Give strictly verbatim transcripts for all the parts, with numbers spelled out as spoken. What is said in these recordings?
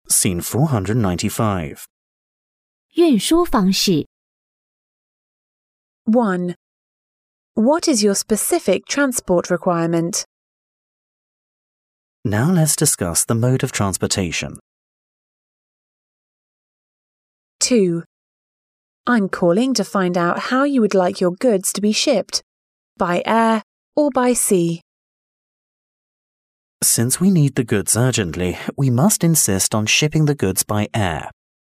Scene four hundred ninety-five. 运输方式 one. What is your specific transport requirement? Now let's discuss the mode of transportation. two. I'm calling to find out how you would like your goods to be shipped, by air or by sea. Since we need the goods urgently, we must insist on shipping the goods by air.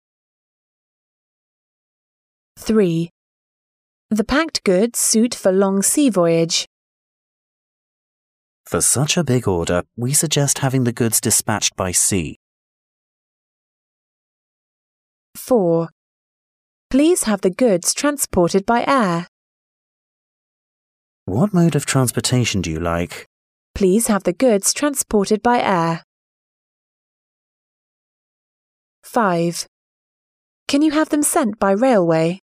three. The packed goods suit for long sea voyage. For such a big order, we suggest having the goods dispatched by sea. four. Please have the goods transported by air. What mode of transportation do you like? Please have the goods transported by air. five. Can you have them sent by railway?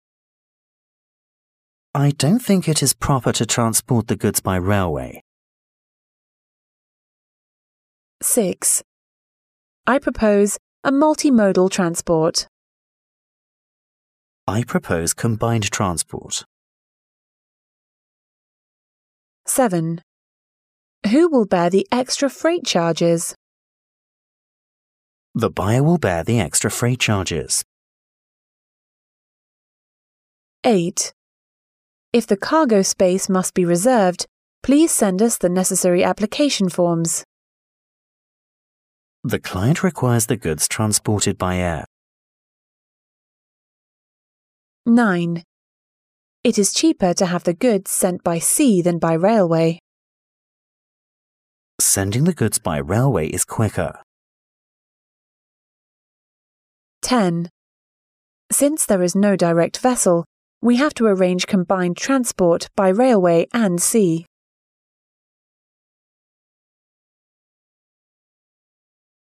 I don't think it is proper to transport the goods by railway. six. I propose a multimodal transport. I propose combined transport. seven. Who will bear the extra freight charges? The buyer will bear the extra freight charges. eight. If the cargo space must be reserved, please send us the necessary application forms. The client requires the goods transported by air. nine. It is cheaper to have the goods sent by sea than by railway. Sending the goods by railway is quicker. ten. Since there is no direct vessel, we have to arrange combined transport by railway and sea.